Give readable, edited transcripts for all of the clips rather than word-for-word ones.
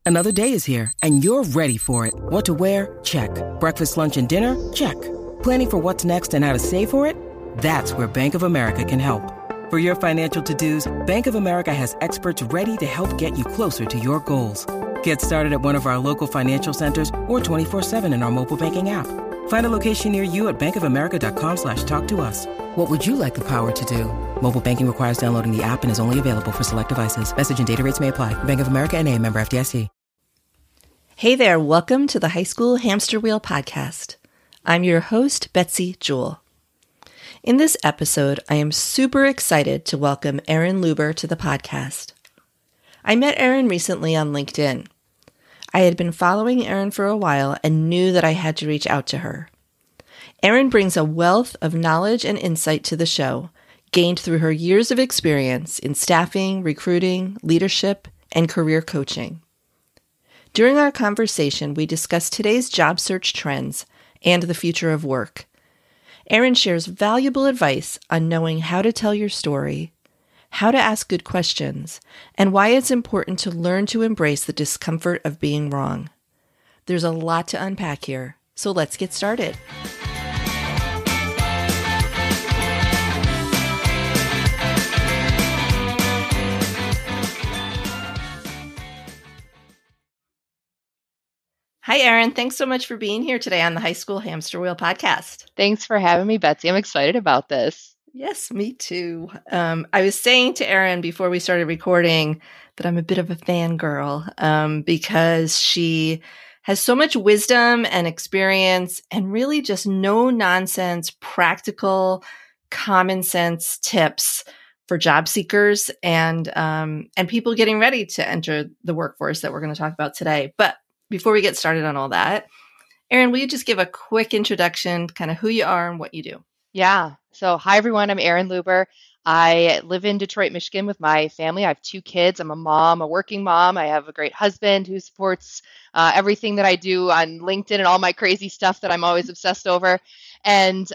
Another day is here, and you're ready for it. What to wear? Check. Breakfast, lunch, and dinner? Check. Planning for what's next and how to save for it? That's where Bank of America can help. For your financial to-dos, Bank of America has experts ready to help get you closer to your goals. Get started at one of our local financial centers or 24/7 in our mobile banking app. Find a location near you at bankofamerica.com/talktous. What would you like the power to do? Mobile banking requires downloading the app and is only available for select devices. Message and data rates may apply. Bank of America N.A., member FDIC. Hey there, welcome to the High School Hamster Wheel podcast. I'm your host, Betsy Jewell. In this episode, I am super excited to welcome Erin Luber to the podcast. I met Erin recently on LinkedIn. I had been following Erin for a while and knew that I had to reach out to her. Erin brings a wealth of knowledge and insight to the show, gained through her years of experience in staffing, recruiting, leadership, and career coaching. During our conversation, we discussed today's job search trends and the future of work. Erin shares valuable advice on knowing how to tell your story, how to ask good questions, and why it's important to learn to embrace the discomfort of being wrong. There's a lot to unpack here, so let's get started. Hi, Erin. Thanks so much for being here today on the High School Hamster Wheel podcast. Thanks for having me, Betsy. I'm excited about this. Yes, me too. I was saying to Erin before we started recording that I'm a bit of a fangirl because she has so much wisdom and experience and really just no nonsense, practical, common sense tips for job seekers and people getting ready to enter the workforce that we're going to talk about today. But before we get started on all that, Erin, will you just give a quick introduction, kind of who you are and what you do? Yeah. So, hi, everyone. I'm Erin Luber. I live in Detroit, Michigan with my family. I have 2 kids. I'm a mom, a working mom. I have a great husband who supports everything that I do on LinkedIn and all my crazy stuff that I'm always obsessed over. And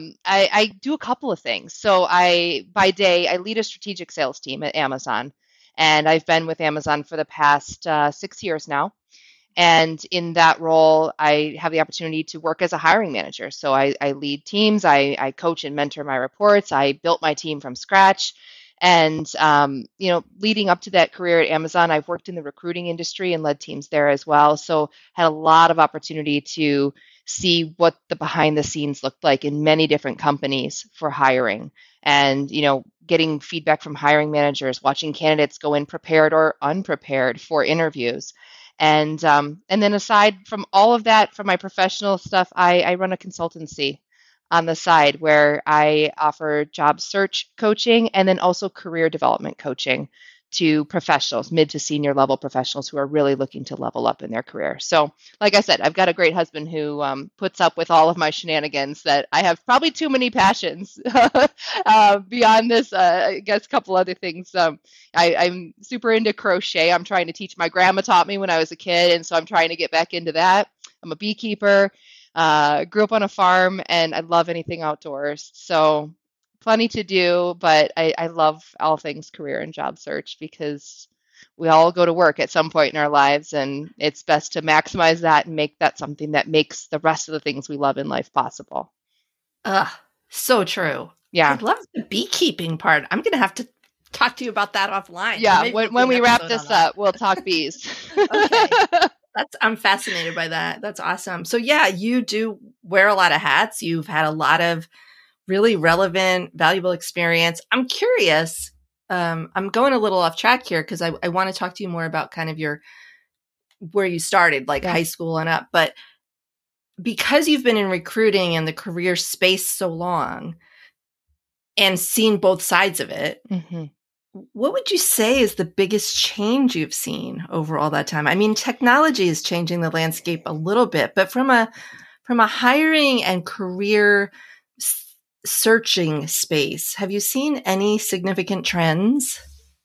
I do a couple of things. So by day, I lead a strategic sales team at Amazon. And I've been with Amazon for the past 6 years now. And in that role, I have the opportunity to work as a hiring manager. So I lead teams, I coach and mentor my reports. I built my team from scratch. And, leading up to that career at Amazon, I've worked in the recruiting industry and led teams there as well. So had a lot of opportunity to see what the behind the scenes looked like in many different companies for hiring. And, getting feedback from hiring managers, watching candidates go in prepared or unprepared for interviews. And then aside from all of that, from my professional stuff, I run a consultancy on the side where I offer job search coaching and then also career development coaching to professionals, mid to senior level professionals who are really looking to level up in their career. So, like I said, I've got a great husband who puts up with all of my shenanigans that I have probably too many passions beyond this, I guess a couple other things. I'm super into crochet. I'm trying to teach. My grandma taught me when I was a kid, and so I'm trying to get back into that. I'm a beekeeper, grew up on a farm, and I love anything outdoors. So plenty to do, but I love all things career and job search because we all go to work at some point in our lives, and it's best to maximize that and make that something that makes the rest of the things we love in life possible. So true. Yeah. I love the beekeeping part. I'm going to have to talk to you about that offline. Yeah, when we wrap this up, we'll talk bees. Okay. I'm fascinated by that. That's awesome. So yeah, you do wear a lot of hats. You've had a lot of really relevant, valuable experience. I'm curious. I'm going a little off track here because I want to talk to you more about kind of where you started, like high school and up. But because you've been in recruiting and the career space so long and seen both sides of it, what would you say is the biggest change you've seen over all that time? I mean, technology is changing the landscape a little bit, but from a hiring and career searching space, have you seen any significant trends?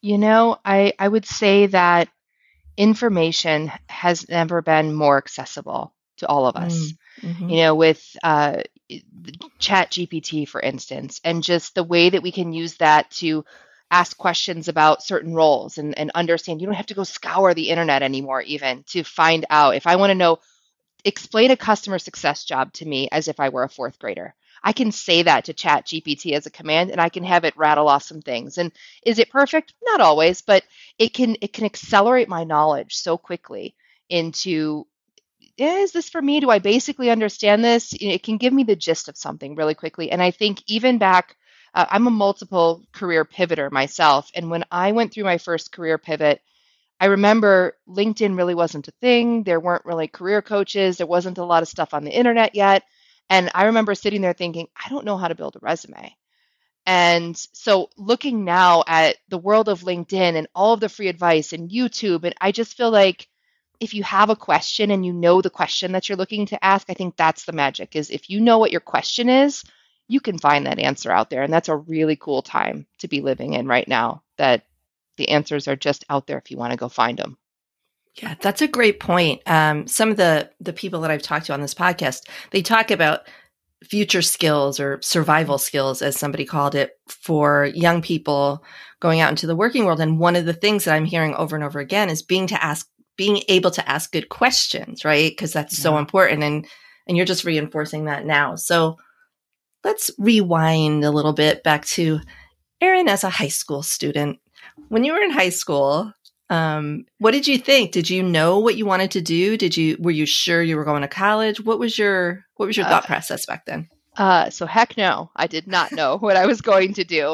I would say that information has never been more accessible to all of us. With Chat GPT, for instance, and just the way that we can use that to ask questions about certain roles and understand. You don't have to go scour the internet anymore even to find out. If I want to know, explain a customer success job to me as if I were a fourth grader. I can say that to Chat GPT as a command and I can have it rattle off some things. And is it perfect? Not always, but it can accelerate my knowledge so quickly into, is this for me? Do I basically understand this? It can give me the gist of something really quickly. And I think even back, I'm a multiple career pivoter myself. And when I went through my first career pivot, I remember LinkedIn really wasn't a thing. There weren't really career coaches. There wasn't a lot of stuff on the internet yet. And I remember sitting there thinking, I don't know how to build a resume. And so looking now at the world of LinkedIn and all of the free advice and YouTube, and I just feel like if you have a question and you know the question that you're looking to ask, I think that's the magic is if you know what your question is, you can find that answer out there. And that's a really cool time to be living in right now, that the answers are just out there if you want to go find them. Yeah, that's a great point. Some of the people that I've talked to on this podcast, they talk about future skills or survival skills, as somebody called it, for young people going out into the working world. And one of the things that I'm hearing over and over again is being able to ask good questions, right? Because that's so important. And you're just reinforcing that now. So let's rewind a little bit back to Erin as a high school student. When you were in high school, what did you think? Did you know what you wanted to do? Were you sure you were going to college? What was your thought process back then? So heck no, I did not know what I was going to do.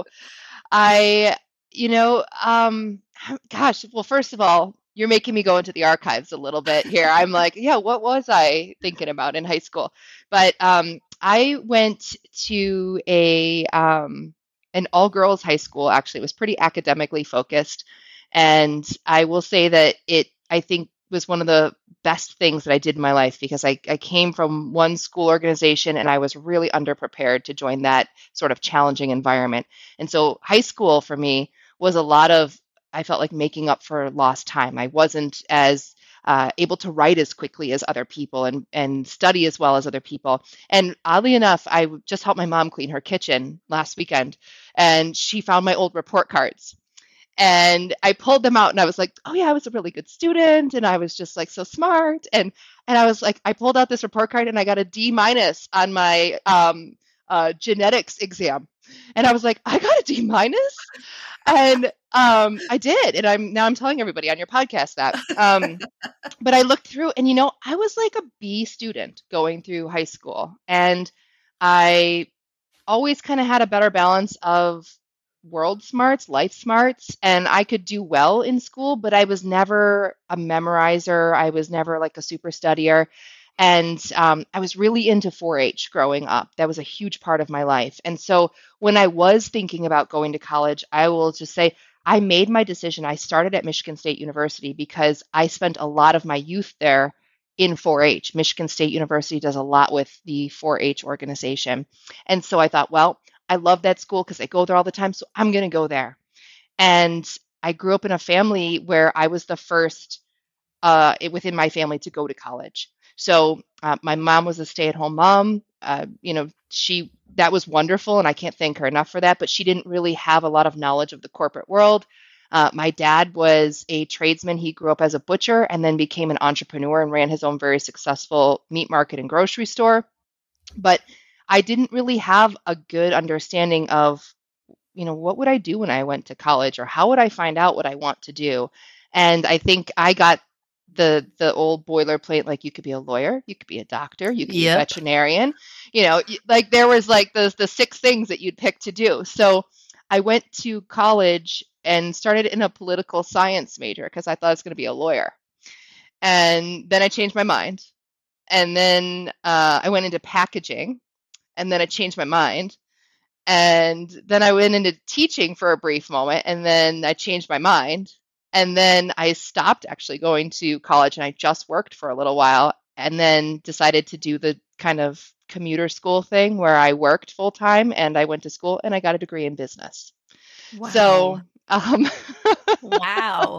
Gosh, well, first of all, you're making me go into the archives a little bit here. I'm like, yeah, what was I thinking about in high school? But I went to an all-girls high school. Actually, it was pretty academically focused. And I will say that I think, was one of the best things that I did in my life because I came from one school organization and I was really underprepared to join that sort of challenging environment. And so high school for me was a lot of, I felt like making up for lost time. I wasn't as able to write as quickly as other people and study as well as other people. And oddly enough, I just helped my mom clean her kitchen last weekend and she found my old report cards. And I pulled them out and I was like, oh yeah, I was a really good student. And I was just like so smart. And I was like, I pulled out this report card and I got a D- on my genetics exam. And I was like, I got a D-. And I did. And I'm telling everybody on your podcast that. But I looked through and, I was like a B student going through high school. And I always kind of had a better balance of world smarts, life smarts, and I could do well in school, but I was never a memorizer. I was never like a super studier. And I was really into 4-H growing up. That was a huge part of my life. And so when I was thinking about going to college, I will just say I made my decision. I started at Michigan State University because I spent a lot of my youth there in 4-H. Michigan State University does a lot with the 4-H organization. And so I thought, well, I love that school because I go there all the time, so I'm going to go there. And I grew up in a family where I was the first within my family to go to college. So my mom was a stay-at-home mom. That was wonderful, and I can't thank her enough for that. But she didn't really have a lot of knowledge of the corporate world. My dad was a tradesman. He grew up as a butcher and then became an entrepreneur and ran his own very successful meat market and grocery store. But I didn't really have a good understanding of, what would I do when I went to college or how would I find out what I want to do? And I think I got the old boilerplate, like you could be a lawyer, you could be a doctor, you could be a veterinarian, like there was like the 6 things that you'd pick to do. So I went to college and started in a political science major because I thought I was going to be a lawyer. And then I changed my mind. And then I went into packaging. And then I changed my mind. And then I went into teaching for a brief moment. And then I changed my mind. And then I stopped actually going to college and I just worked for a little while and then decided to do the kind of commuter school thing where I worked full time and I went to school and I got a degree in business. Wow. So, wow.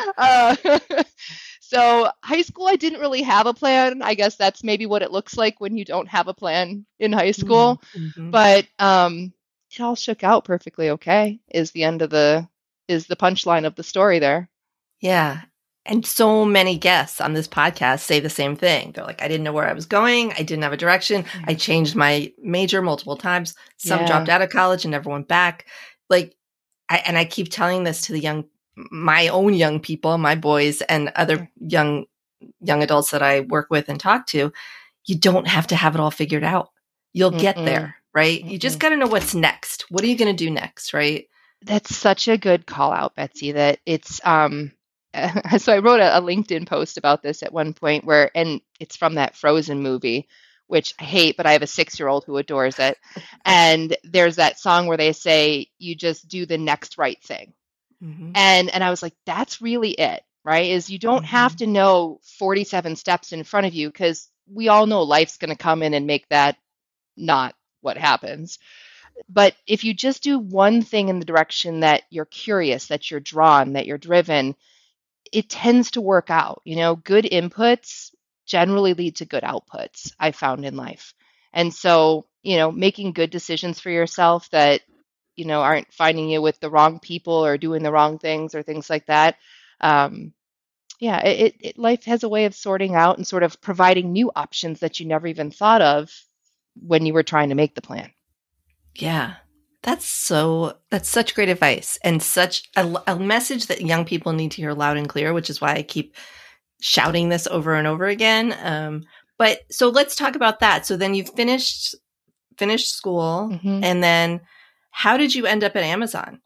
So high school, I didn't really have a plan. I guess that's maybe what it looks like when you don't have a plan in high school. Mm-hmm. But it all shook out perfectly okay, is the punchline of the story there. Yeah. And so many guests on this podcast say the same thing. They're like, I didn't know where I was going. I didn't have a direction. I changed my major multiple times. Some dropped out of college and never went back. Like, I keep telling this to my own young people, my boys and other young adults that I work with and talk to. You don't have to have it all figured out. You'll get there, right? You just got to know what's next. What are you going to do next, right? That's such a good call out, Betsy, that it's, so I wrote a LinkedIn post about this at one point and it's from that Frozen movie, which I hate, but I have a 6-year-old who adores it. And there's that song where they say, you just do the next right thing. Mm-hmm. And I was like, that's really it, right? Is you don't have to know 47 steps in front of you, because we all know life's going to come in and make that not what happens. But if you just do one thing in the direction that you're curious, that you're drawn, that you're driven, it tends to work out. Good inputs generally lead to good outputs, I found in life. And so, making good decisions for yourself that, aren't finding you with the wrong people or doing the wrong things or things like that. Life has a way of sorting out and sort of providing new options that you never even thought of when you were trying to make the plan. Yeah. That's such great advice and such a message that young people need to hear loud and clear, which is why I keep shouting this over and over again. But so let's talk about that. So then you finished school, and then how did you end up at Amazon?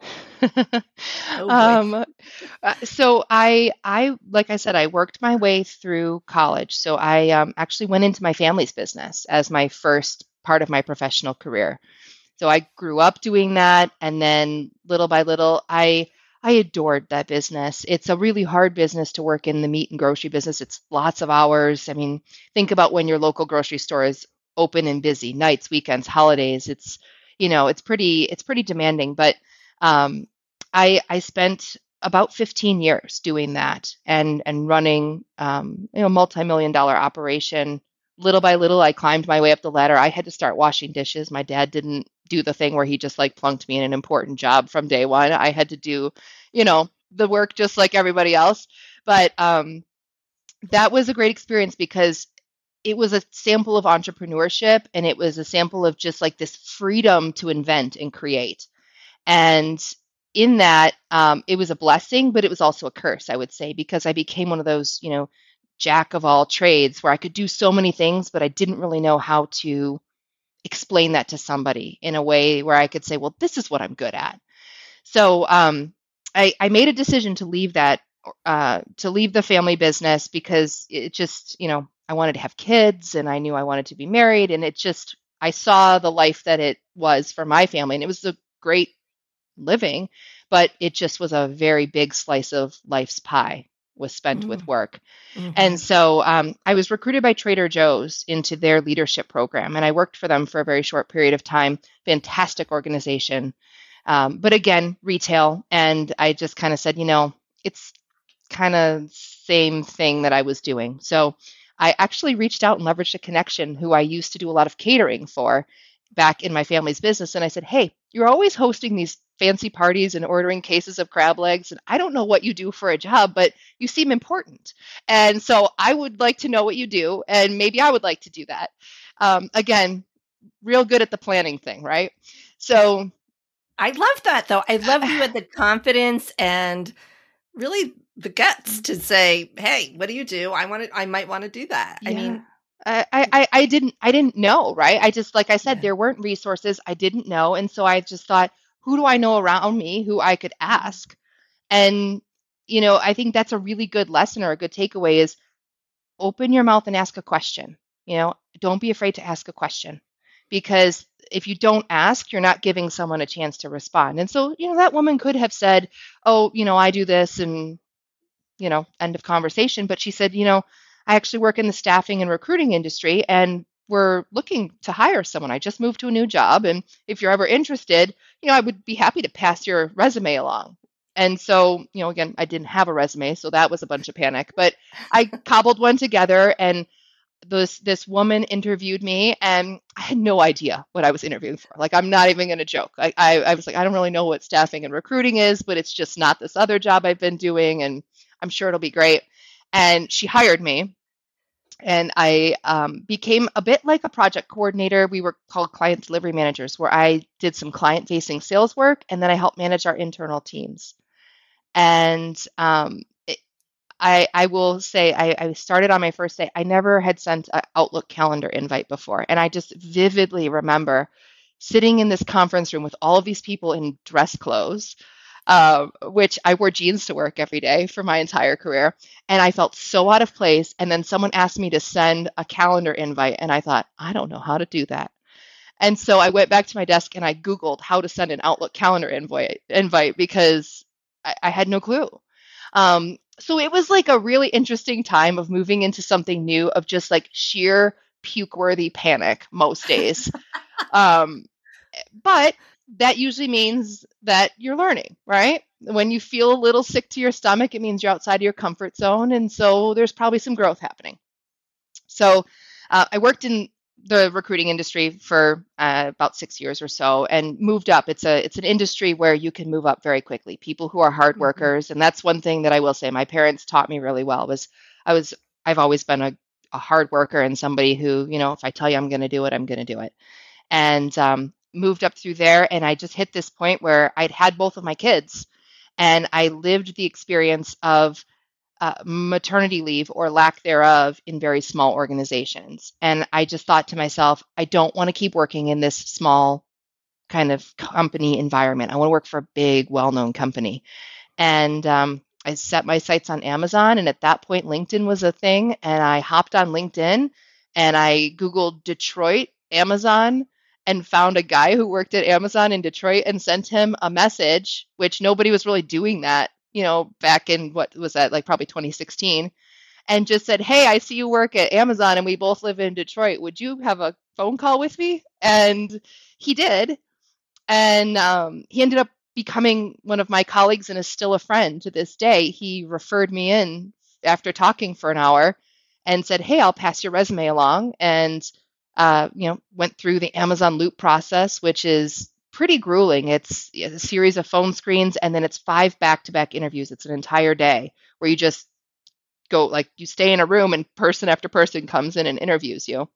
So I like I said, I worked my way through college. So I actually went into my family's business as my first part of my professional career. So I grew up doing that, and then little by little, I adored that business. It's a really hard business to work in, the meat and grocery business. It's lots of hours. I mean, think about when your local grocery store is open and busy, nights, weekends, holidays. It's pretty demanding. But I spent about 15 years doing that and running multi-million-dollar operation. Little by little, I climbed my way up the ladder. I had to start washing dishes. My dad didn't do the thing where he just plunked me in an important job from day one. I had to do, the work just like everybody else. But that was a great experience because it was a sample of entrepreneurship, and it was a sample of just this freedom to invent and create. And in that, it was a blessing, but it was also a curse, I would say, because I became one of those, jack of all trades where I could do so many things, but I didn't really know how to explain that to somebody in a way where I could say, well, this is what I'm good at. So I made a decision to leave that, to leave the family business, because it just, I wanted to have kids, and I knew I wanted to be married, and I saw the life that it was for my family, and it was a great living, but it just was a very big slice of life's pie was spent with work. And so I was recruited by Trader Joe's into their leadership program, and I worked for them for a very short period of time. Fantastic organization. But again, retail. And I just kind of said, it's kind of same thing that I was doing. So I actually reached out and leveraged a connection who I used to do a lot of catering for back in my family's business. And I said, hey, you're always hosting these fancy parties and ordering cases of crab legs, and I don't know what you do for a job, but you seem important. And so I would like to know what you do, and maybe I would like to do that. Again, real good at the planning thing, right? So I love that, though. I love you had the confidence and really the guts to say, hey, what do you do? I might want to do that. Yeah. I mean, I didn't know, right? I just, like I said, there weren't resources. I didn't know. And so I just thought, who do I know around me who I could ask? And, I think that's a really good lesson, or a good takeaway, is open your mouth and ask a question. Don't be afraid to ask a question, because if you don't ask, you're not giving someone a chance to respond. And so, that woman could have said, oh, I do this, and, end of conversation. But she said, I actually work in the staffing and recruiting industry, and we're looking to hire someone. I just moved to a new job, and if you're ever interested, I would be happy to pass your resume along. And so, again, I didn't have a resume, so that was a bunch of panic, but I cobbled one together, and this woman interviewed me, and I had no idea what I was interviewing for. Like, I'm not even going to joke. I was like, I don't really know what staffing and recruiting is, but it's just not this other job I've been doing, and I'm sure it'll be great. And she hired me, and I became a bit like a project coordinator. We were called client delivery managers, where I did some client-facing sales work, and then I helped manage our internal teams. And I will say I started on my first day. I never had sent an Outlook calendar invite before. And I just vividly remember sitting in this conference room with all of these people in dress clothes, which I wore jeans to work every day for my entire career. And I felt so out of place. And then someone asked me to send a calendar invite. And I thought, I don't know how to do that. And so I went back to my desk and I Googled how to send an Outlook calendar invite because I had no clue. So it was like a really interesting time of moving into something new, of just like sheer puke-worthy panic most days. But that usually means that you're learning, right? When you feel a little sick to your stomach, it means you're outside of your comfort zone. And so there's probably some growth happening. So I worked in the recruiting industry for about 6 years or so, and moved up. It's an industry where you can move up very quickly. People who are hard workers, and that's one thing that I will say my parents taught me really well. I've always been a hard worker, and somebody who, if I tell you I'm going to do it, I'm going to do it. And moved up through there, and I just hit this point where I'd had both of my kids, and I lived the experience of maternity leave or lack thereof in very small organizations. And I just thought to myself, I don't want to keep working in this small kind of company environment. I want to work for a big, well-known company. And I set my sights on Amazon. And at that point, LinkedIn was a thing. And I hopped on LinkedIn and I Googled Detroit, Amazon, and found a guy who worked at Amazon in Detroit and sent him a message, which nobody was really doing that, back in, what was that, like probably 2016, and just said, hey, I see you work at Amazon and we both live in Detroit. Would you have a phone call with me? And he did. And he ended up becoming one of my colleagues and is still a friend to this day. He referred me in after talking for an hour and said, hey, I'll pass your resume along. And, went through the Amazon Loop process, which is pretty grueling. It's a series of phone screens, and then it's 5 back-to-back interviews. It's an entire day where you just go, like, you stay in a room and person after person comes in and interviews you.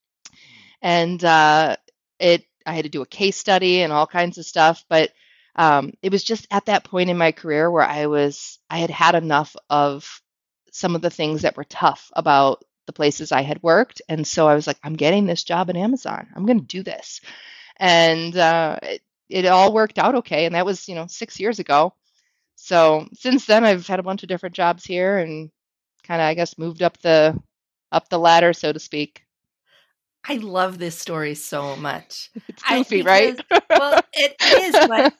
And I had to do a case study and all kinds of stuff, but it was just at that point in my career where I had had enough of some of the things that were tough about the places I had worked. And so I was like, I'm getting this job at Amazon. I'm going to do this. And it all worked out okay. And that was, 6 years ago. So since then, I've had a bunch of different jobs here and kind of, I guess, moved up the ladder, so to speak. I love this story so much. It's goofy, right? Well, it is, but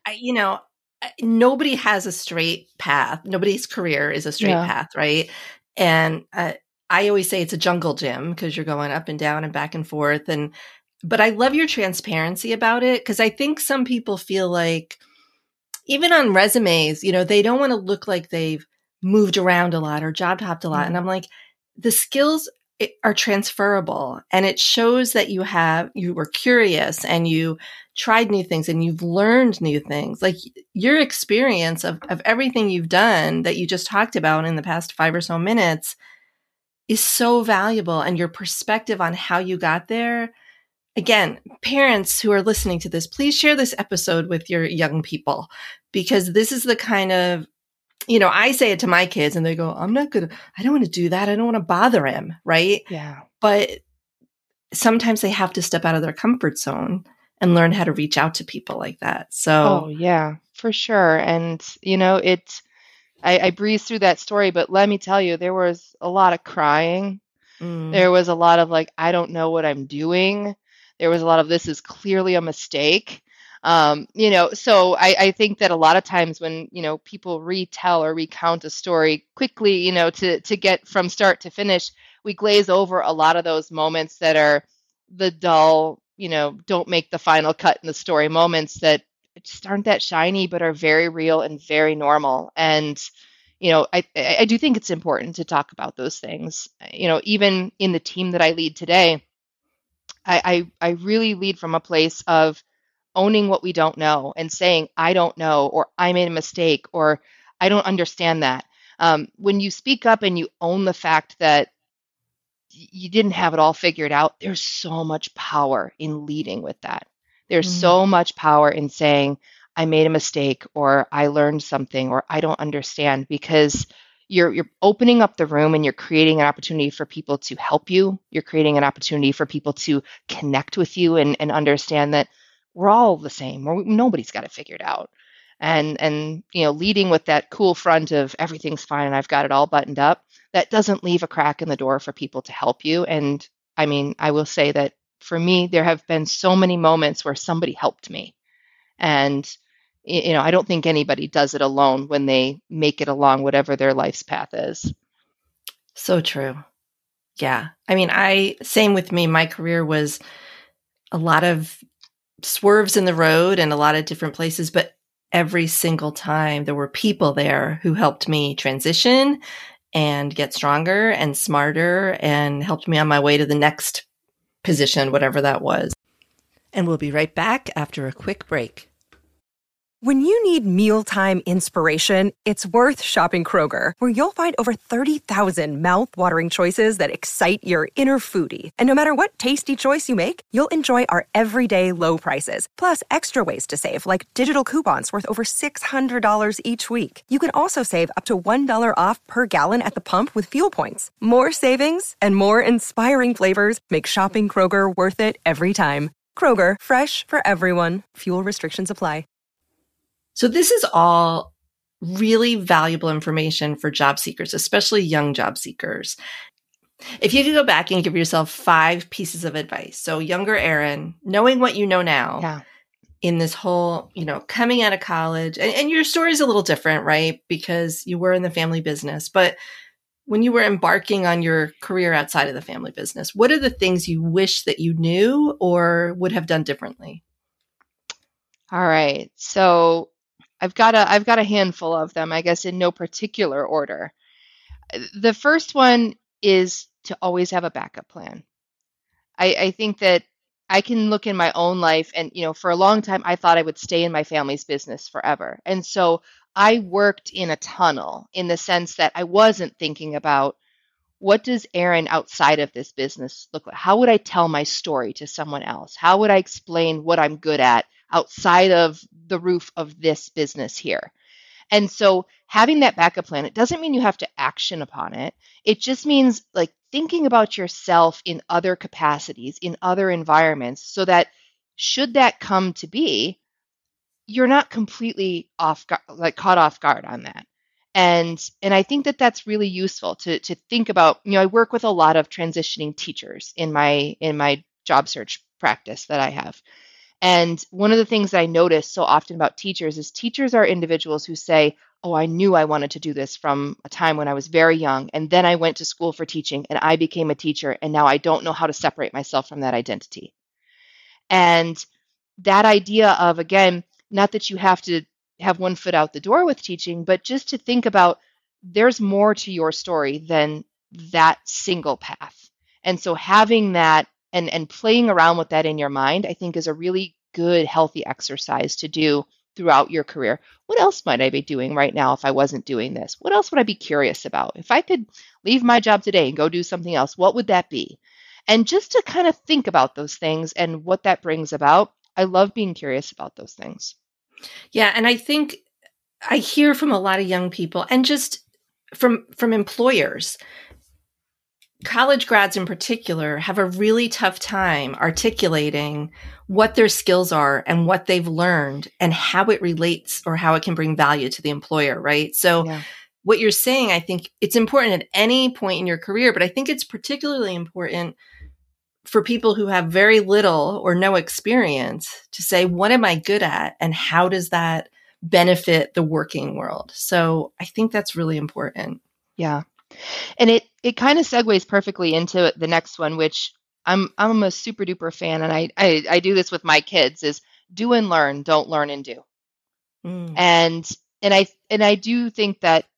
nobody has a straight path. Nobody's career is a straight path, right? And I always say it's a jungle gym because you're going up and down and back and forth. But I love your transparency about it, because I think some people feel like, even on resumes, they don't want to look like they've moved around a lot or job hopped a lot. And I'm like, the skills are transferable, and it shows that you were curious and you tried new things and you've learned new things. Like, your experience of everything you've done that you just talked about in the past 5 or so minutes is so valuable, and your perspective on how you got there. Again, parents who are listening to this, please share this episode with your young people, because this is the kind of, I say it to my kids and they go, I don't want to do that. I don't want to bother him. Right. Yeah. But sometimes they have to step out of their comfort zone and learn how to reach out to people like that. So, oh yeah, for sure. And, I breezed through that story, but let me tell you, there was a lot of crying. There was a lot of like, I don't know what I'm doing. There was a lot of, this is clearly a mistake. So I think that a lot of times when, people retell or recount a story quickly, to get from start to finish, we glaze over a lot of those moments that are the dull, don't make the final cut in the story moments that just aren't that shiny, but are very real and very normal. And, I do think it's important to talk about those things. Even in the team that I lead today, I really lead from a place of owning what we don't know and saying, I don't know, or I made a mistake, or I don't understand that. When you speak up and you own the fact that you didn't have it all figured out, there's so much power in leading with that. There's so much power in saying, I made a mistake, or I learned something, or I don't understand, because you're opening up the room and you're creating an opportunity for people to help you. You're creating an opportunity for people to connect with you and understand that we're all the same. Nobody's got it figured out. And leading with that cool front of everything's fine and I've got it all buttoned up, that doesn't leave a crack in the door for people to help you. And I mean, I will say that for me, there have been so many moments where somebody helped me. And I don't think anybody does it alone when they make it along whatever their life's path is. So true. Yeah. I mean, same with me. My career was a lot of swerves in the road and a lot of different places, but every single time there were people there who helped me transition and get stronger and smarter and helped me on my way to the next position, whatever that was. And we'll be right back after a quick break. When you need mealtime inspiration, it's worth shopping Kroger, where you'll find over 30,000 mouth-watering choices that excite your inner foodie. And no matter what tasty choice you make, you'll enjoy our everyday low prices, plus extra ways to save, like digital coupons worth over $600 each week. You can also save up to $1 off per gallon at the pump with fuel points. More savings and more inspiring flavors make shopping Kroger worth it every time. Kroger, fresh for everyone. Fuel restrictions apply. So this is all really valuable information for job seekers, especially young job seekers. If you could go back and give yourself 5 pieces of advice. So younger Erin, knowing what you know now in this whole, coming out of college, and your story is a little different, right? Because you were in the family business, but when you were embarking on your career outside of the family business, what are the things you wish that you knew or would have done differently? All right. So I've got a handful of them, I guess, in no particular order. The first one is to always have a backup plan. I think that I can look in my own life and, for a long time, I thought I would stay in my family's business forever. And so I worked in a tunnel in the sense that I wasn't thinking about, what does Erin outside of this business look like? How would I tell my story to someone else? How would I explain what I'm good at outside of the roof of this business here? And so having that backup plan, it doesn't mean you have to action upon it. It just means like thinking about yourself in other capacities, in other environments, so that should that come to be, you're not completely caught off guard on that. And I think that that's really useful to think about. I work with a lot of transitioning teachers in my job search practice that I have. And one of the things that I notice so often about teachers is teachers are individuals who say, oh, I knew I wanted to do this from a time when I was very young. And then I went to school for teaching and I became a teacher. And now I don't know how to separate myself from that identity. And that idea of, again, not that you have to have one foot out the door with teaching, but just to think about there's more to your story than that single path. And so having that and playing around with that in your mind, I think is a really good, healthy exercise to do throughout your career. What else might I be doing right now if I wasn't doing this? What else would I be curious about? If I could leave my job today and go do something else, what would that be? And just to kind of think about those things and what that brings about. I love being curious about those things. Yeah. And I think I hear from a lot of young people and just from employers, college grads in particular have a really tough time articulating what their skills are and what they've learned and how it relates or how it can bring value to the employer, right? So what you're saying, I think it's important at any point in your career, but I think it's particularly important for people who have very little or no experience to say, what am I good at? And how does that benefit the working world? So I think that's really important. Yeah. And it kind of segues perfectly into the next one, which I'm a super duper fan. And I do this with my kids is do and learn, don't learn and do. And I do think that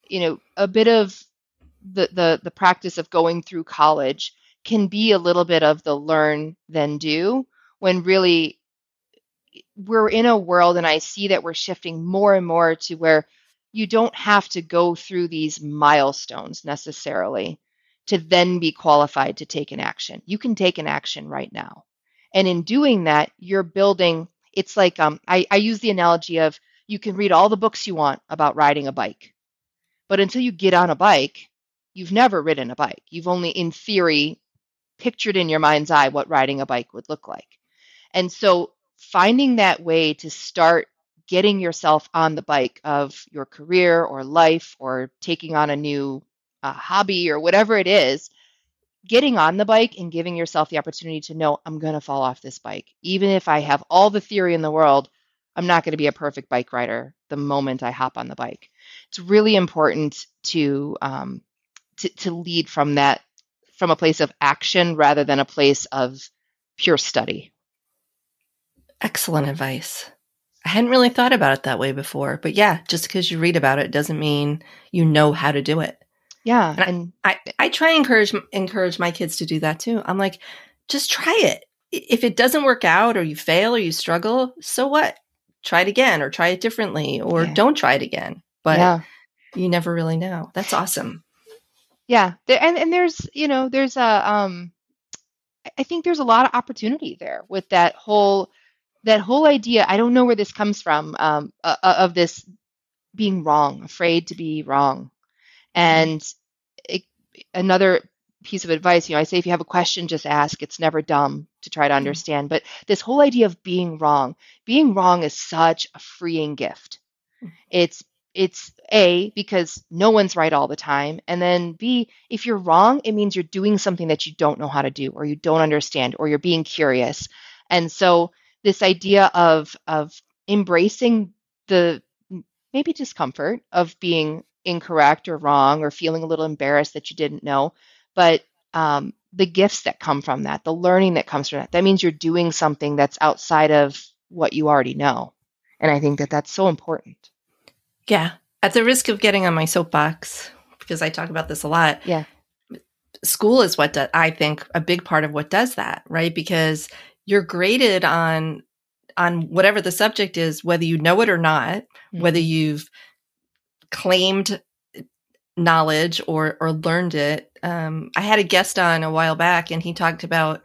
a bit of the practice of going through college can be a little bit of the learn then do, when really we're in a world, and I see that we're shifting more and more to where you don't have to go through these milestones necessarily to then be qualified to take an action. You can take an action right now. And in doing that, you're building, it's like, I use the analogy of you can read all the books you want about riding a bike, but until you get on a bike, you've never ridden a bike. You've only, in theory, pictured in your mind's eye what riding a bike would look like. And so finding that way to start getting yourself on the bike of your career or life, or taking on a new hobby or whatever it is, getting on the bike and giving yourself the opportunity to know, I'm going to fall off this bike. Even if I have all the theory in the world, I'm not going to be a perfect bike rider the moment I hop on the bike. It's really important to lead from a place of action rather than a place of pure study. Excellent advice. I hadn't really thought about it that way before, but yeah, just because you read about it doesn't mean you know how to do it. Yeah. And I try and encourage my kids to do that too. I'm like, just try it. If it doesn't work out, or you fail, or you struggle, so what? Try it again, or try it differently, or don't try it again. But you never really know. That's awesome. Yeah. And there's I think there's a lot of opportunity there with that whole idea. I don't know where this comes from, of this being wrong, afraid to be wrong. And another piece of advice, I say, if you have a question, just ask. It's never dumb to try to understand. But this whole idea of being wrong is such a freeing gift. It's A, because no one's right all the time. And then B, if you're wrong, it means you're doing something that you don't know how to do, or you don't understand, or you're being curious. And so this idea of embracing the maybe discomfort of being incorrect or wrong, or feeling a little embarrassed that you didn't know, but the gifts that come from that, the learning that comes from that means you're doing something that's outside of what you already know. And I think that that's so important. Yeah. At the risk of getting on my soapbox, because I talk about this a lot. Yeah. School is I think a big part of what does that, right? Because you're graded on whatever the subject is, whether you know it or not, whether you've claimed knowledge or learned it. I had a guest on a while back, and he talked about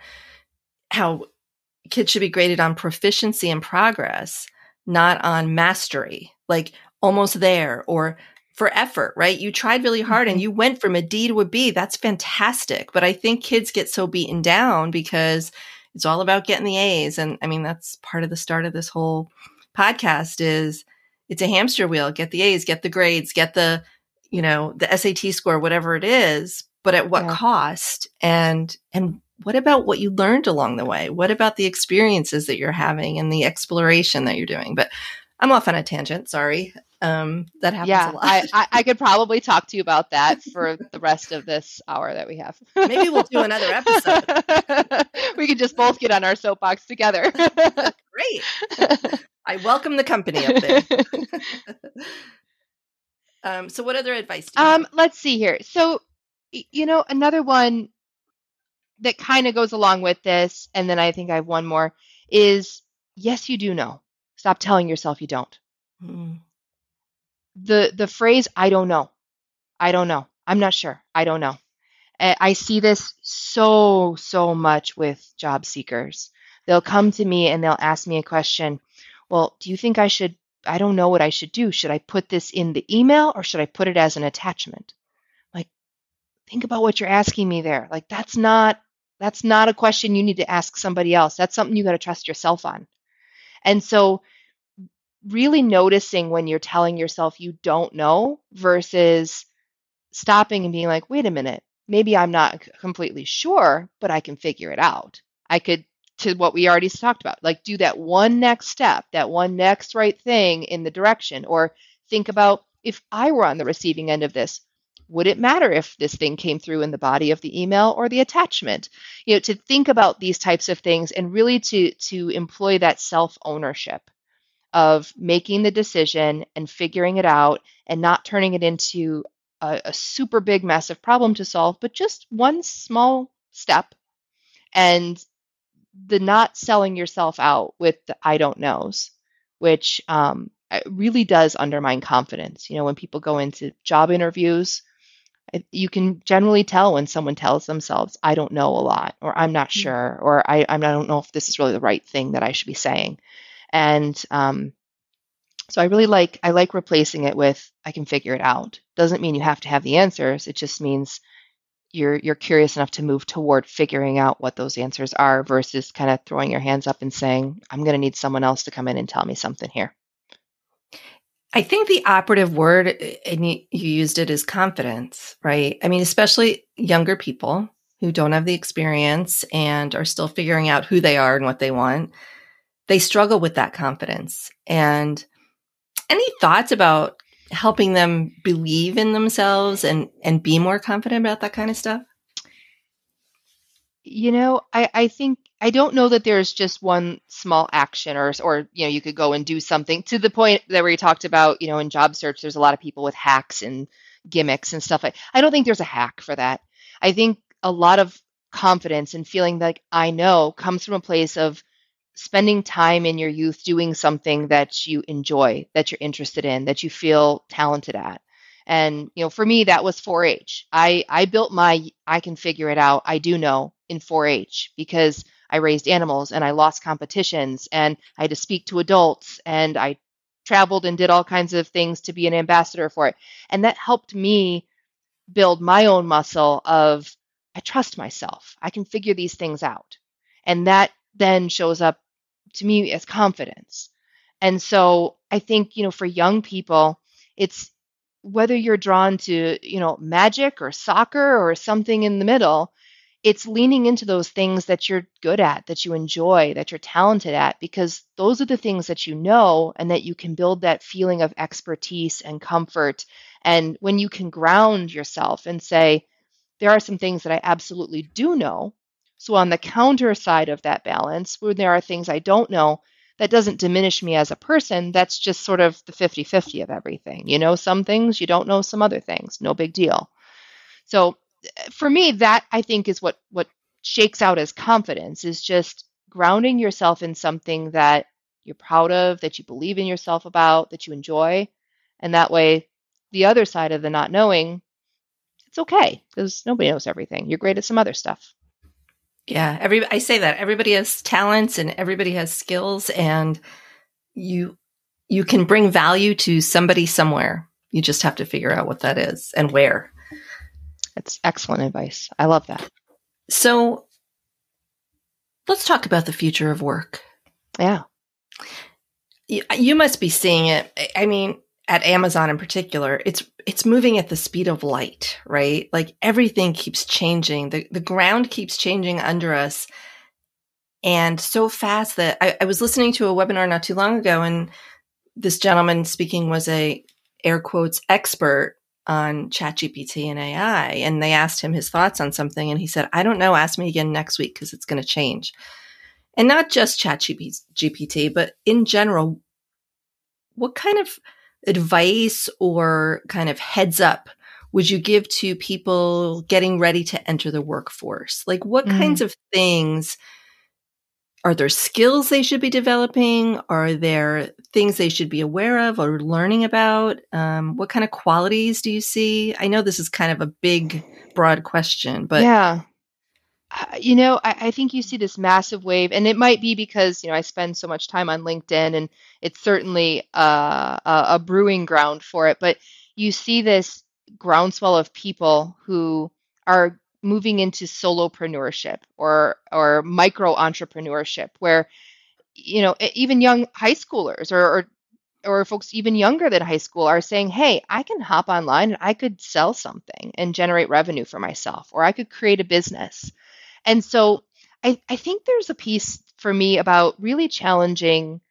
how kids should be graded on proficiency and progress, not on mastery, like almost there, or for effort, right? You tried really hard and you went from a D to a B. That's fantastic. But I think kids get so beaten down because it's all about getting the A's. And I mean, that's part of the start of this whole podcast is it's a hamster wheel. Get the A's, get the grades, get the SAT score, whatever it is, but at what cost? And what about what you learned along the way? What about the experiences that you're having and the exploration that you're doing? But I'm off on a tangent. Sorry. That happens a lot. I could probably talk to you about that for the rest of this hour that we have. Maybe we'll do another episode. We could just both get on our soapbox together. Great. I welcome the company up there. So what other advice do you have? Let's see here. So, another one that kind of goes along with this, and then I think I have one more, is yes, you do know. Stop telling yourself you don't. The phrase, I don't know. I'm not sure. I don't know. I see this so much with job seekers. They'll come to me and they'll ask me a question. Well, do you think I don't know what I should do. Should I put this in the email or should I put it as an attachment? Like, think about what you're asking me there. Like, that's not a question you need to ask somebody else. That's something you got to trust yourself on. And so really noticing when you're telling yourself you don't know versus stopping and being like, wait a minute, maybe I'm not completely sure, but I can figure it out. I could, to what we already talked about, like do that one next step, that one next right thing in the direction, or think about if I were on the receiving end of this, would it matter if this thing came through in the body of the email or the attachment? To think about these types of things and really to employ that self-ownership of making the decision and figuring it out and not turning it into a super big, massive problem to solve, but just one small step, and the not selling yourself out with the I don't knows, which it really does undermine confidence. When people go into job interviews, you can generally tell when someone tells themselves, I don't know a lot, or I'm not sure, or I don't know if this is really the right thing that I should be saying. And so I like replacing it with I can figure it out. Doesn't mean you have to have the answers. It just means you're curious enough to move toward figuring out what those answers are versus kind of throwing your hands up and saying, I'm going to need someone else to come in and tell me something here. I think the operative word, and you used it, is confidence, right? I mean, especially younger people who don't have the experience and are still figuring out who they are and what they want. They struggle with that confidence. And any thoughts about helping them believe in themselves and be more confident about that kind of stuff? I think I don't know that there's just one small action or you could go and do something to the point that where you talked about, in job search, there's a lot of people with hacks and gimmicks and stuff. I don't think there's a hack for that. I think a lot of confidence and feeling like I know comes from a place of spending time in your youth doing something that you enjoy, that you're interested in, that you feel talented at. And, for me, that was 4-H. I built my I can figure it out, I do know in 4-H because I raised animals and I lost competitions and I had to speak to adults and I traveled and did all kinds of things to be an ambassador for it. And that helped me build my own muscle of I trust myself. I can figure these things out. And that then shows up to me as confidence. And so I think, for young people, it's whether you're drawn to, magic or soccer or something in the middle, it's leaning into those things that you're good at, that you enjoy, that you're talented at, because those are the things that you know and that you can build that feeling of expertise and comfort. And when you can ground yourself and say, there are some things that I absolutely do know. So on the counter side of that balance, when there are things I don't know, that doesn't diminish me as a person. That's just sort of the 50-50 of everything. Some things, you don't know some other things. No big deal. So for me, that I think is what shakes out as confidence, is just grounding yourself in something that you're proud of, that you believe in yourself about, that you enjoy. And that way, the other side of the not knowing, it's okay because nobody knows everything. You're great at some other stuff. Yeah, I say that everybody has talents and everybody has skills, and you can bring value to somebody somewhere. You just have to figure out what that is and where. That's excellent advice. I love that. So let's talk about the future of work. Yeah. You must be seeing it. I mean, at Amazon in particular, it's moving at the speed of light, right? Like everything keeps changing. The ground keeps changing under us. And so fast that I was listening to a webinar not too long ago, and this gentleman speaking was a air quotes expert on ChatGPT and AI. And they asked him his thoughts on something. And he said, I don't know, ask me again next week because it's going to change. And not just ChatGPT, but in general, what kind of advice or kind of heads up would you give to people getting ready to enter the workforce? Like what kinds of things, are there skills they should be developing? Are there things they should be aware of or learning about? What kind of qualities do you see? I know this is kind of a big, broad question, but yeah. I think you see this massive wave, and it might be because, I spend so much time on LinkedIn, and it's certainly a brewing ground for it. But you see this groundswell of people who are moving into solopreneurship or micro entrepreneurship, where, even young high schoolers or folks even younger than high school are saying, hey, I can hop online and I could sell something and generate revenue for myself, or I could create a business. And so I think there's a piece for me about really challenging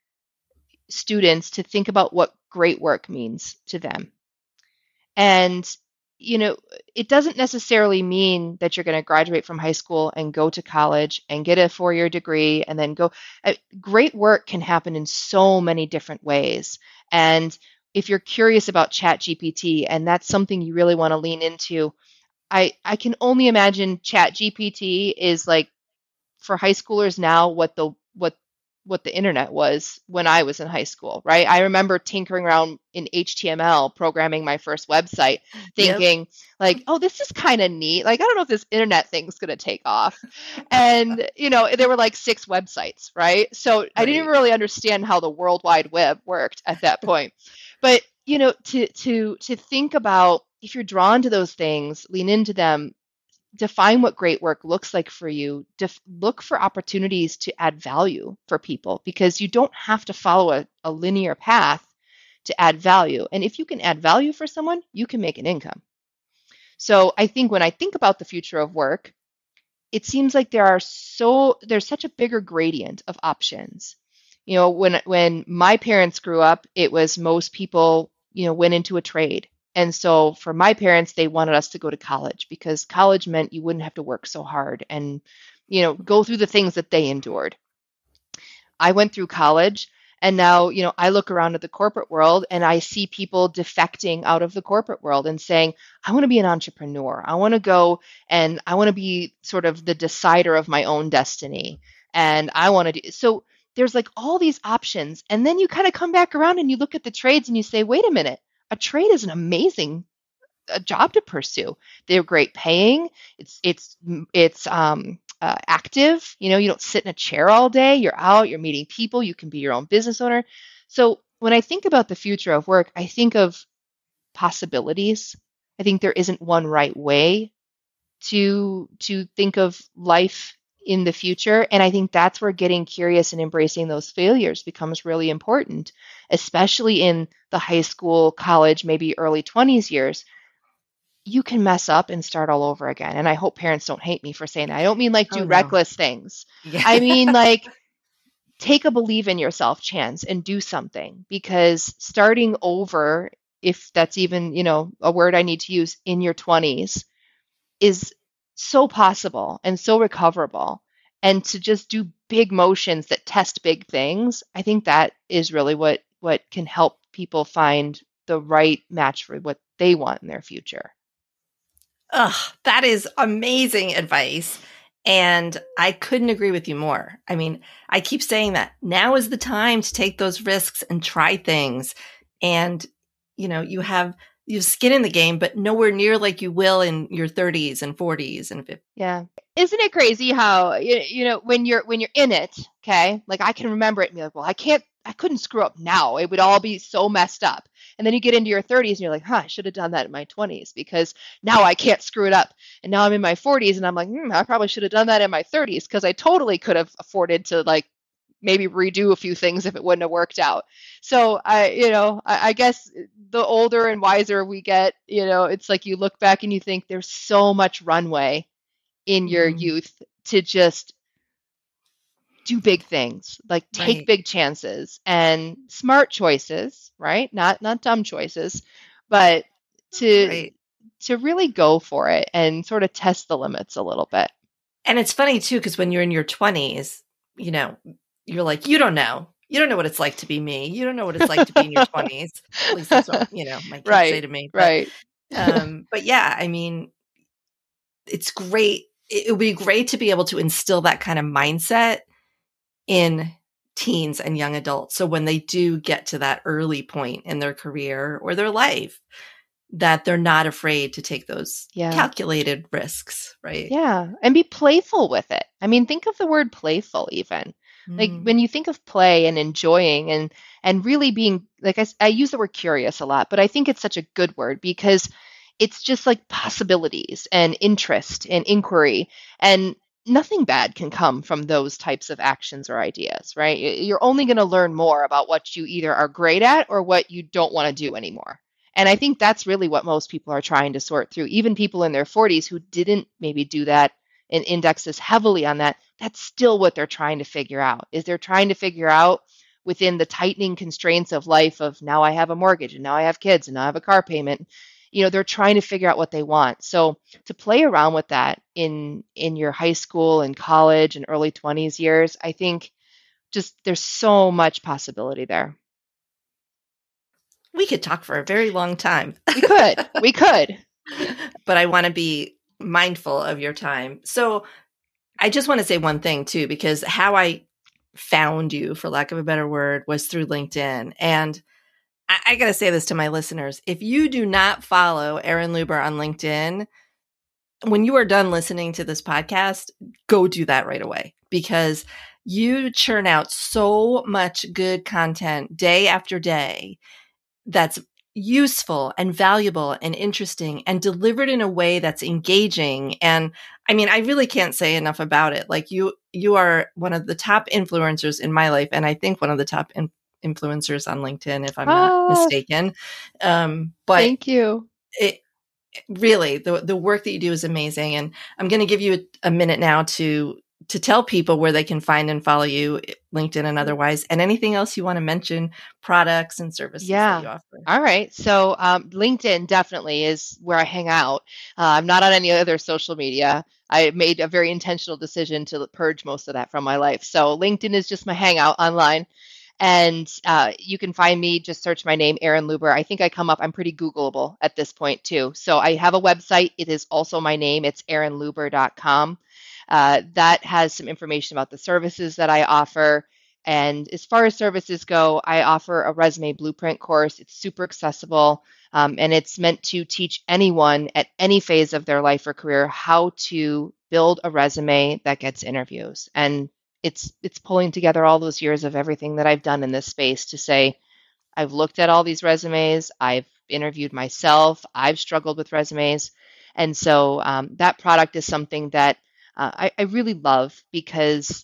students to think about what great work means to them. And it doesn't necessarily mean that you're going to graduate from high school and go to college and get a 4-year degree and then go. Great work can happen in so many different ways. And if you're curious about ChatGPT and that's something you really want to lean into, I can only imagine ChatGPT is like for high schoolers now what the internet was when I was in high school, right? I remember tinkering around in HTML, programming my first website, thinking like, oh, this is kind of neat. Like, I don't know if this internet thing's going to take off. And, there were like 6 websites, right? So I didn't really understand how the World Wide Web worked at that point. But, to think about if you're drawn to those things, lean into them, define what great work looks like for you. Look for opportunities to add value for people because you don't have to follow a linear path to add value. And if you can add value for someone, you can make an income. So I think when I think about the future of work, it seems like there's such a bigger gradient of options. When my parents grew up, it was most people, went into a trade. And so for my parents, they wanted us to go to college because college meant you wouldn't have to work so hard and, go through the things that they endured. I went through college and now, I look around at the corporate world and I see people defecting out of the corporate world and saying, I want to be an entrepreneur. I want to go and I want to be sort of the decider of my own destiny. And I want to do so. There's like all these options. And then you kind of come back around and you look at the trades and you say, wait a minute. A trade is an amazing job to pursue. They're great paying. It's active. You don't sit in a chair all day. You're out. You're meeting people. You can be your own business owner. So when I think about the future of work, I think of possibilities. I think there isn't one right way to think of life in the future. And I think that's where getting curious and embracing those failures becomes really important, especially in the high school, college, maybe early 20s years. You can mess up and start all over again. And I hope parents don't hate me for saying that. I don't mean like do reckless things. Yeah. I mean like take a believe in yourself chance and do something, because starting over, if that's even, a word I need to use, in your 20s is so possible and so recoverable. And to just do big motions that test big things, I think that is really what can help people find the right match for what they want in their future. That is amazing advice. And I couldn't agree with you more. I mean, I keep saying that now is the time to take those risks and try things. And, you have skin in the game, but nowhere near like you will in your 30s and 40s and 50s. Yeah. Isn't it crazy how, when you're in it, okay, like I can remember it and be like, well, I couldn't screw up now. It would all be so messed up. And then you get into your 30s and you're like, I should have done that in my 20s because now I can't screw it up. And now I'm in my 40s and I'm like, I probably should have done that in my 30s because I totally could have afforded to like maybe redo a few things if it wouldn't have worked out. So I guess the older and wiser we get, it's like you look back and you think there's so much runway in your youth to just do big things, like take big chances and smart choices, right? Not dumb choices, but to really go for it and sort of test the limits a little bit. And it's funny too, because when you're in your 20s, you're like, you don't know what it's like to be me. You don't know what it's like to be in your 20s. At least that's what, my kids say to me. But, but yeah, I mean, it's great. It would be great to be able to instill that kind of mindset in teens and young adults. So when they do get to that early point in their career or their life, that they're not afraid to take those calculated risks, right? Yeah. And be playful with it. I mean, think of the word playful even. Like when you think of play and enjoying and really being, like I use the word curious a lot, but I think it's such a good word because it's just like possibilities and interest and inquiry, and nothing bad can come from those types of actions or ideas, right? You're only going to learn more about what you either are great at or what you don't want to do anymore. And I think that's really what most people are trying to sort through. Even people in their 40s who didn't maybe do that and index as heavily on that, that's still what they're trying to figure out. Is they're trying to figure out within the tightening constraints of life of now I have a mortgage and now I have kids and now I have a car payment. they're trying to figure out what they want. So to play around with that in your high school and college and early 20s years, I think just there's so much possibility there. We could talk for a very long time. We could. But I want to be mindful of your time. So I just want to say one thing too, because how I found you, for lack of a better word, was through LinkedIn. And I got to say this to my listeners. If you do not follow Erin Luber on LinkedIn, when you are done listening to this podcast, go do that right away, because you churn out so much good content day after day that's useful and valuable and interesting and delivered in a way that's engaging. And I mean, I really can't say enough about it. Like you are one of the top influencers in my life. And I think one of the top influencers on LinkedIn, if I'm not mistaken. But thank you. Really, the work that you do is amazing. And I'm going to give you a minute now to tell people where they can find and follow you, LinkedIn and otherwise, and anything else you want to mention, products and services that you offer. All right. So LinkedIn definitely is where I hang out. I'm not on any other social media. I made a very intentional decision to purge most of that from my life. So LinkedIn is just my hangout online. And you can find me, just search my name, Erin Luber. I think I come up, I'm pretty Googleable at this point too. So I have a website. It is also my name. It's erinluber.com. That has some information about the services that I offer. And as far as services go, I offer a resume blueprint course. It's super accessible, and it's meant to teach anyone at any phase of their life or career how to build a resume that gets interviews. And it's pulling together all those years of everything that I've done in this space to say, I've looked at all these resumes, I've interviewed myself, I've struggled with resumes. And so that product is something that I really love, because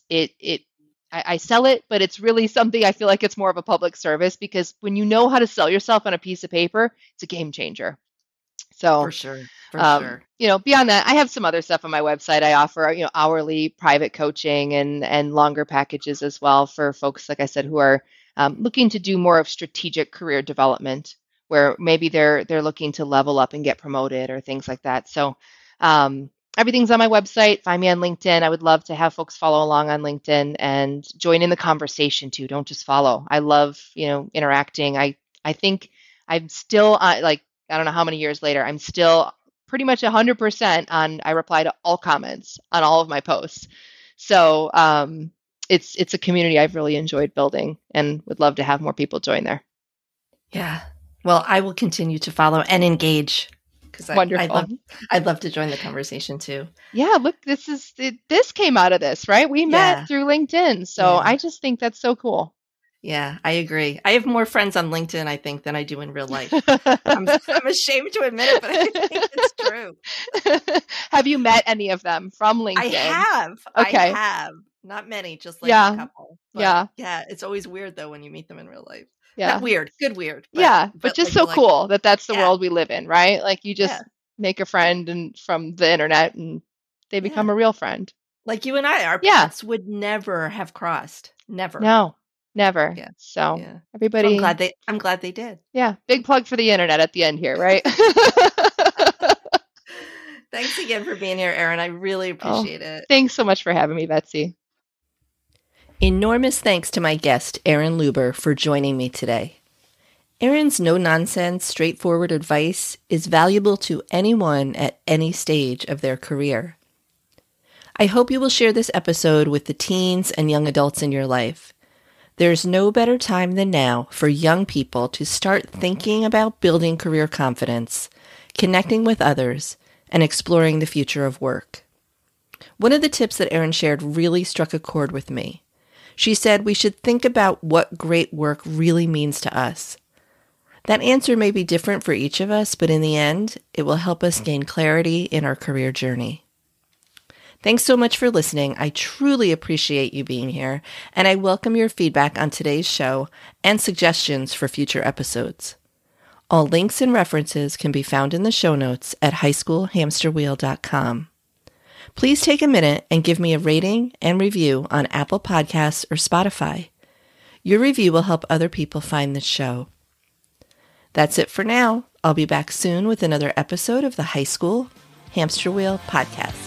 I sell it, but it's really something I feel like it's more of a public service, because when you know how to sell yourself on a piece of paper, it's a game changer. So for sure. Beyond that, I have some other stuff on my website. I offer, hourly private coaching and longer packages as well for folks, like I said, who are looking to do more of strategic career development, where maybe they're looking to level up and get promoted or things like that. So everything's on my website. Find me on LinkedIn. I would love to have folks follow along on LinkedIn and join in the conversation too. Don't just follow. I love, interacting. I think I'm still I don't know how many years later, I'm still pretty much 100% on, I reply to all comments on all of my posts. So it's a community I've really enjoyed building and would love to have more people join there. Yeah. Well, I will continue to follow and engage, because I'd love to join the conversation too. Yeah, look, this came out of this, right? We met through LinkedIn. So I just think that's so cool. Yeah, I agree. I have more friends on LinkedIn, I think, than I do in real life. I'm ashamed to admit it, but I think it's true. Have you met any of them from LinkedIn? I have. Okay. I have. Not many, just like a couple. But yeah, it's always weird, though, when you meet them in real life. Yeah. Not weird. Good weird. But just so cool that's the world we live in, right? Like you just make a friend from the internet and they become a real friend. Like you and I, our paths would never have crossed. Never. No. Never. Yeah. So everybody. So I'm glad they did. Yeah. Big plug for the internet at the end here, right? Thanks again for being here, Erin. I really appreciate it. Thanks so much for having me, Betsy. Enormous thanks to my guest, Erin Luber, for joining me today. Erin's no-nonsense, straightforward advice is valuable to anyone at any stage of their career. I hope you will share this episode with the teens and young adults in your life. There's no better time than now for young people to start thinking about building career confidence, connecting with others, and exploring the future of work. One of the tips that Erin shared really struck a chord with me. She said we should think about what great work really means to us. That answer may be different for each of us, but in the end, it will help us gain clarity in our career journey. Thanks so much for listening. I truly appreciate you being here, and I welcome your feedback on today's show and suggestions for future episodes. All links and references can be found in the show notes at highschoolhamsterwheel.com. Please take a minute and give me a rating and review on Apple Podcasts or Spotify. Your review will help other people find this show. That's it for now. I'll be back soon with another episode of the High School Hamster Wheel Podcast.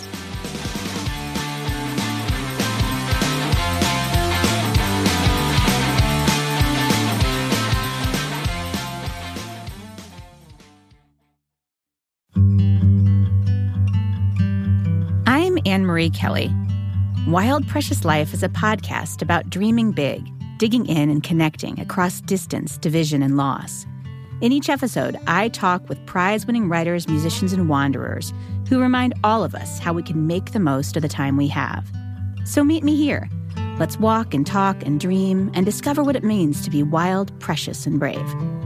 I'm Anne-Marie Kelly. Wild Precious Life is a podcast about dreaming big, digging in and connecting across distance, division, and loss. In each episode, I talk with prize-winning writers, musicians, and wanderers who remind all of us how we can make the most of the time we have. So meet me here. Let's walk and talk and dream and discover what it means to be wild, precious, and brave.